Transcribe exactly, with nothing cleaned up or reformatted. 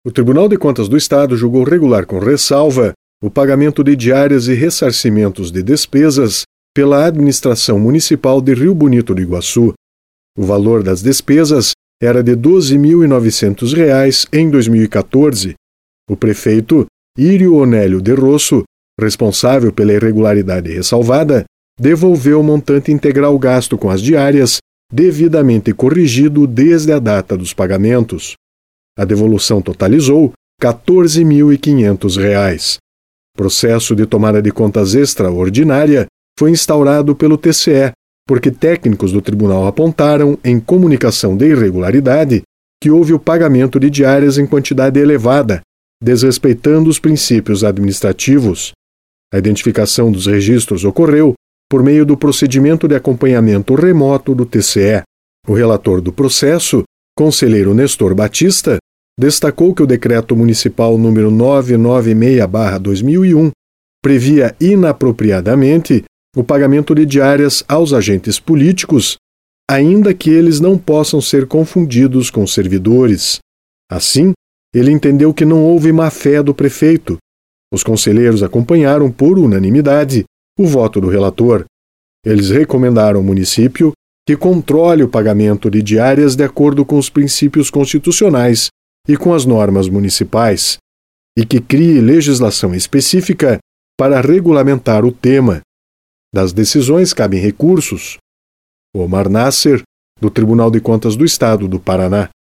O Tribunal de Contas do Estado julgou regular com ressalva o pagamento de diárias e ressarcimentos de despesas pela administração municipal de Rio Bonito do Iguaçu. O valor das despesas era de doze mil e novecentos reais em dois mil e quatorze. O prefeito Írio Onélio de Rosso, responsável pela irregularidade ressalvada, devolveu o montante integral gasto com as diárias, devidamente corrigido desde a data dos pagamentos. A devolução totalizou quatorze mil e quinhentos reais. Processo de tomada de contas extraordinária foi instaurado pelo T C E, porque técnicos do tribunal apontaram, em comunicação de irregularidade, que houve o pagamento de diárias em quantidade elevada, desrespeitando os princípios administrativos. A identificação dos registros ocorreu por meio do procedimento de acompanhamento remoto do T C E. O relator do processo, conselheiro Nestor Batista, destacou que o Decreto Municipal número novecentos e noventa e seis barra dois mil e um previa inapropriadamente o pagamento de diárias aos agentes políticos, ainda que eles não possam ser confundidos com servidores. Assim, ele entendeu que não houve má-fé do prefeito. Os conselheiros acompanharam por unanimidade o voto do relator. Eles recomendaram ao município que controle o pagamento de diárias de acordo com os princípios constitucionais e com as normas municipais, e que crie legislação específica para regulamentar o tema. Das decisões cabem recursos. Omar Nasser, do Tribunal de Contas do Estado do Paraná.